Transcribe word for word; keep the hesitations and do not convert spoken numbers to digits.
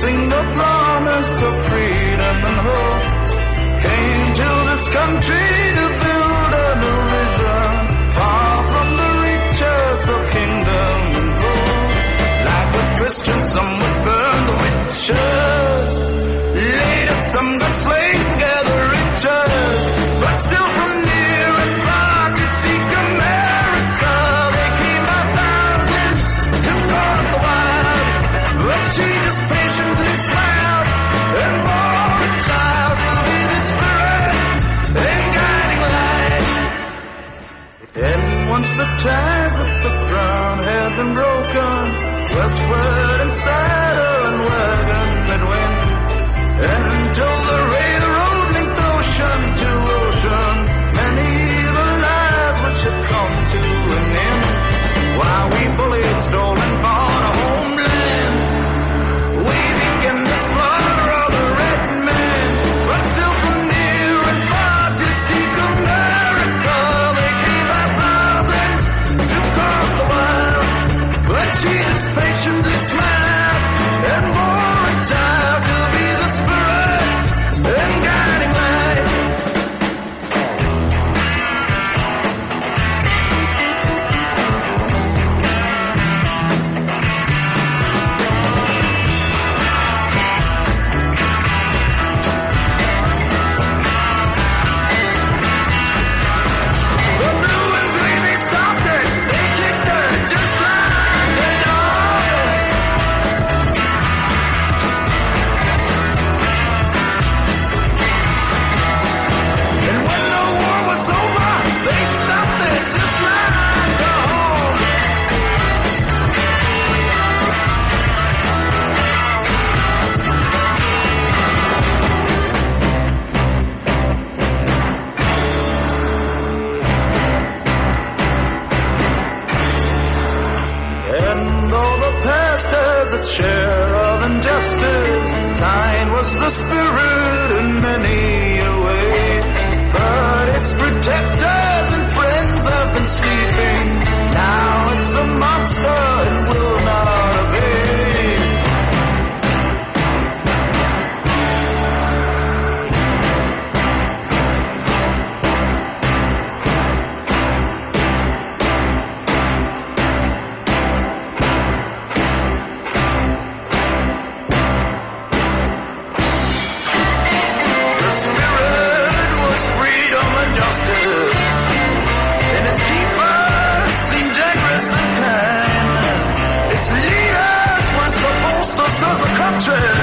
sing the promise of freedom and hope. Came to this country to build a new vision, far from the reaches of kingdom and gold. Like the Christians, some would burn the witches. Later, some got slaves to gather riches. But still from near and far to seek America, they came by thousands to guard the wild. But she just patiently smiled and bore a child to be the spirit and guiding light. And once the ties with the crown had been broken, westward and saddle and wagon it went, and until the ray the road linked ocean to ocean, many the lives which had come to an end. While we bullied, stole and bought a homeland, we began the slaughter of the red man. But still from near and far to seek America, they came by thousands to guard the wild. But she just patiently smiled and bore a child to be the spirit and guiding light. The blue and green, they stopped it, they kicked her just like a dog. And when the war was over, they stopped it just like a hog. And though the past has its share of injustice, kind was the spirit in many a way. But its protectors and friends have been sleeping. Now it's a monster and will not obey. The spirit was freedom and justice, and its keepers seemed generous and kind. Its leaders were supposed to serve the country,